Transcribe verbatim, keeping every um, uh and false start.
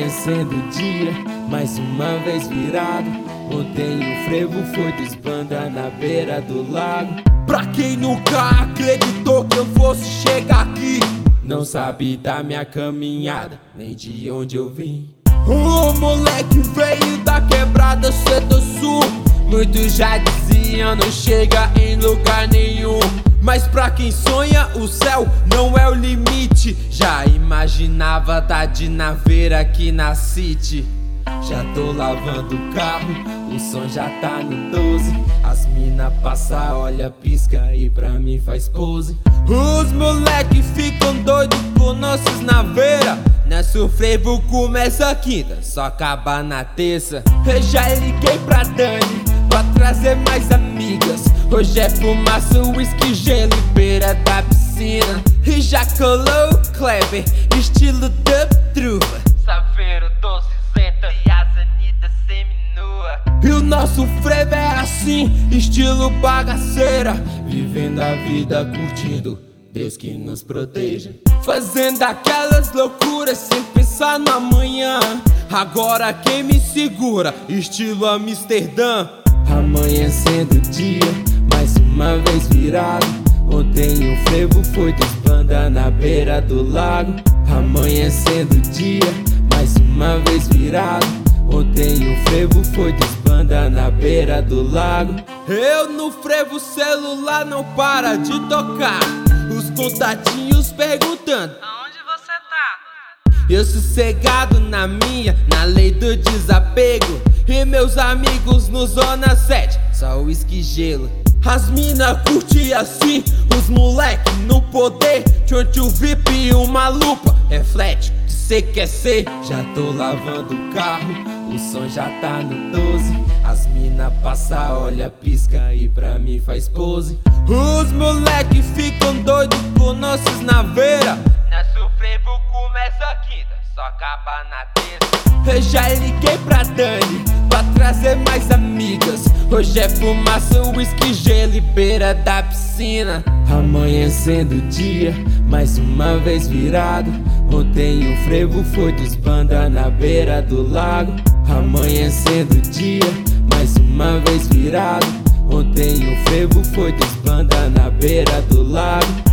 Amanhecendo o dia, mais uma vez virado. Ontem o frevo foi dos banda na beira do lago. Pra quem nunca acreditou que eu fosse chegar aqui, não sabe da minha caminhada, nem de onde eu vim. O moleque veio da quebrada Setor Sul. Muitos já diziam não chega em lugar nenhum, mas pra quem sonha o céu não é o limite. Já imaginava tá de naveira aqui na city. Já tô lavando o carro, o som já tá no doze. As mina passa, olha, pisca e pra mim faz pose. Os moleque ficam doidos com nossos naveira. Nosso frevo começa quinta, só acaba na terça. Eu já liguei pra Dani pra trazer mais amigas. Hoje é fumaça, whisky, gelo e beira da piscina. E já colou o Kleber, estilo dub truva, Saveiro, doce, zenta e as Anitta seminua. E o nosso frevo é assim, estilo bagaceira. Vivendo a vida, curtindo, Deus que nos proteja. Fazendo aquelas loucuras sem pensar no amanhã. Agora quem me segura, estilo Amsterdã. Amanhecendo o dia, mais uma vez virado. Ontem o frevo foi dos banda na beira do lago. Amanhecendo o dia, mais uma vez virado. Ontem o frevo foi dos banda na beira do lago. Eu no frevo, celular não para de tocar. Os contatinhos perguntando aonde você tá? Eu sossegado na minha, na lei do desapego. E meus amigos no Zona sete, só uísque e gelo. As mina curte assim, os moleque no poder. Tchoncho V I P e uma lupa, reflete o que cê quer ser. Já tô lavando o carro, o som já tá no doze. As mina passa, olha, pisca e pra mim faz pose. Os moleque ficam doidos com nossos naveira. Nosso frevo começa quinta, só acaba na terça. Eu já liguei pra Dani pra trazer mais amigas. Hoje é fumaça, whisky, gelo e beira da piscina. Amanhecendo o dia, mais uma vez virado. Ontem o frevo foi dos banda na beira do lago. Amanhecendo o dia, mais uma vez virado. Ontem o frevo foi dos banda na beira do lago.